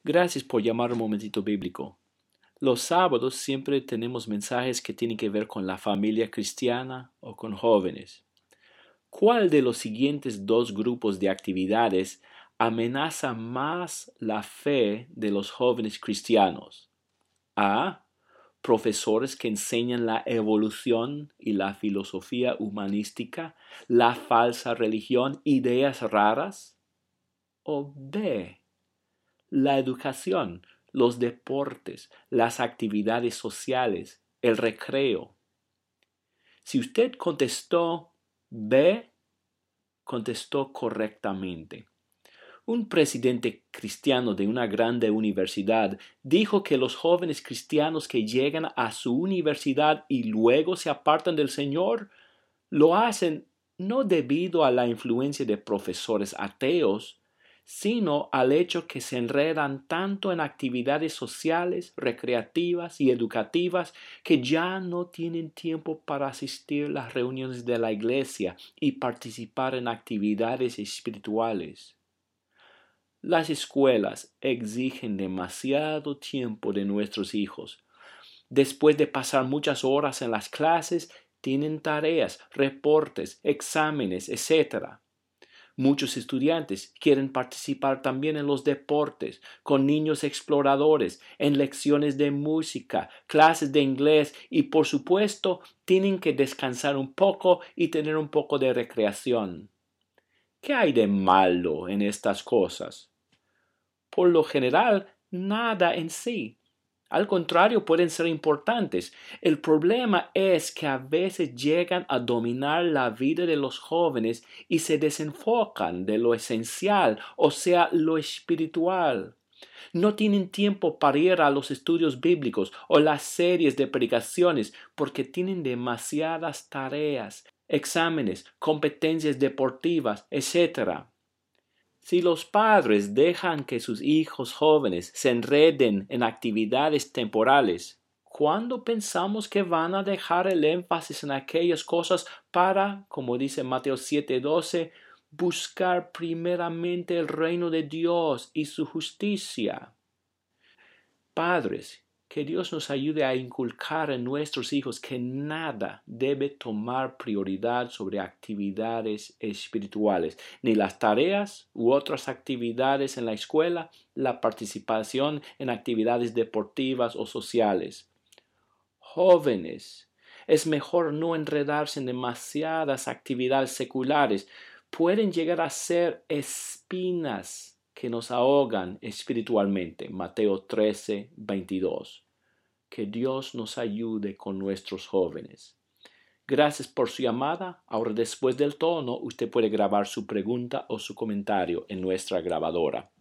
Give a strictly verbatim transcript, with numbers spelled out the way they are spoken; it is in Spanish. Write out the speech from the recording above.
Gracias por llamar un momentito bíblico. Los sábados siempre tenemos mensajes que tienen que ver con la familia cristiana o con jóvenes. ¿Cuál de los siguientes dos grupos de actividades amenaza más la fe de los jóvenes cristianos? A. Profesores que enseñan la evolución y la filosofía humanística, la falsa religión, ideas raras. O B. La educación, los deportes, las actividades sociales, el recreo. Si usted contestó B, contestó correctamente. Un presidente cristiano de una grande universidad dijo que los jóvenes cristianos que llegan a su universidad y luego se apartan del Señor, lo hacen no debido a la influencia de profesores ateos, sino al hecho que se enredan tanto en actividades sociales, recreativas y educativas que ya no tienen tiempo para asistir a las reuniones de la iglesia y participar en actividades espirituales. Las escuelas exigen demasiado tiempo de nuestros hijos. Después de pasar muchas horas en las clases, tienen tareas, reportes, exámenes, etcétera. Muchos estudiantes quieren participar también en los deportes, con niños exploradores, en lecciones de música, clases de inglés y, por supuesto, tienen que descansar un poco y tener un poco de recreación. ¿Qué hay de malo en estas cosas? Por lo general, nada en sí. Al contrario, pueden ser importantes. El problema es que a veces llegan a dominar la vida de los jóvenes y se desenfocan de lo esencial, o sea, lo espiritual. No tienen tiempo para ir a los estudios bíblicos o las series de predicaciones porque tienen demasiadas tareas, exámenes, competencias deportivas, etcétera. Si los padres dejan que sus hijos jóvenes se enreden en actividades temporales, ¿cuándo pensamos que van a dejar el énfasis en aquellas cosas para, como dice Mateo siete doce, buscar primeramente el reino de Dios y su justicia? Padres, que Dios nos ayude a inculcar en nuestros hijos que nada debe tomar prioridad sobre actividades espirituales, ni las tareas u otras actividades en la escuela, la participación en actividades deportivas o sociales. Jóvenes, es mejor no enredarse en demasiadas actividades seculares. Pueden llegar a ser espinas que nos ahogan espiritualmente. Mateo trece, veintidós. Que Dios nos ayude con nuestros jóvenes. Gracias por su llamada. Ahora, después del tono, usted puede grabar su pregunta o su comentario en nuestra grabadora.